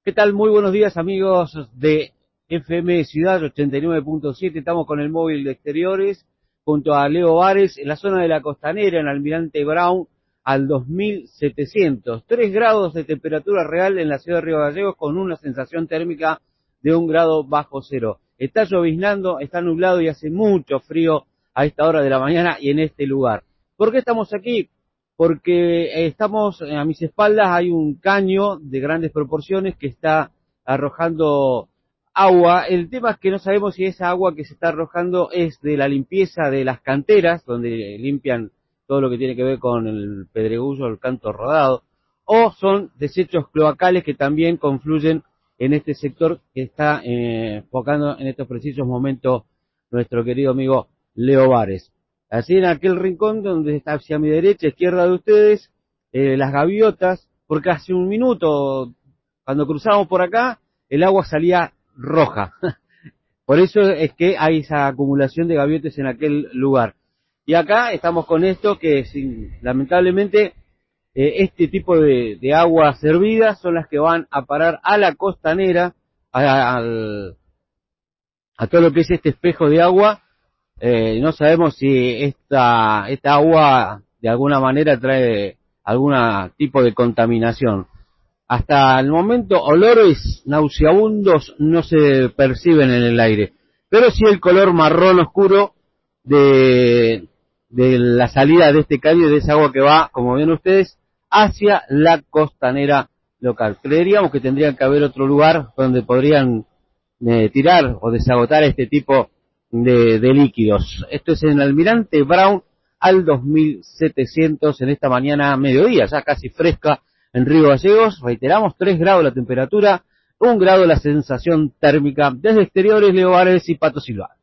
¿Qué tal? Muy buenos días, amigos de FM Ciudad 89.7. Estamos con el móvil de exteriores junto a Leo Vares en la zona de la Costanera, en Almirante Brown, al 2700. 3 grados de temperatura real en la ciudad de Río Gallegos con una sensación térmica de 1 grado bajo cero. Está lloviznando, está nublado y hace mucho frío a esta hora de la mañana y en este lugar. ¿Por qué estamos aquí? Porque estamos, a mis espaldas hay un caño de grandes proporciones que está arrojando agua. El tema es que no sabemos si esa agua que se está arrojando es de la limpieza de las canteras, donde limpian todo lo que tiene que ver con el pedregullo, el canto rodado, o son desechos cloacales que también confluyen en este sector que está enfocando en estos precisos momentos nuestro querido amigo Leo Vares. Así en aquel rincón donde está hacia mi derecha, izquierda de ustedes, las gaviotas, porque hace un minuto, cuando cruzamos por acá, el agua salía roja. Por eso es que hay esa acumulación de gaviotas en aquel lugar. Y acá estamos con esto que lamentablemente este tipo de aguas servidas son las que van a parar a la costanera, a todo lo que es este espejo de agua. No sabemos si esta agua de alguna manera trae algún tipo de contaminación. Hasta el momento olores nauseabundos no se perciben en el aire, pero sí el color marrón oscuro de la salida de este caño y de esa agua que va, como ven ustedes, hacia la costanera local. Creeríamos que tendría que haber otro lugar donde podrían tirar o desagotar este tipo de líquidos. Esto es en Almirante Brown al 2700 en esta mañana mediodía, ya casi fresca en Río Gallegos. Reiteramos, 3 grados la temperatura, 1 grado la sensación térmica. Desde exteriores, Leo Vares y Pato Silva.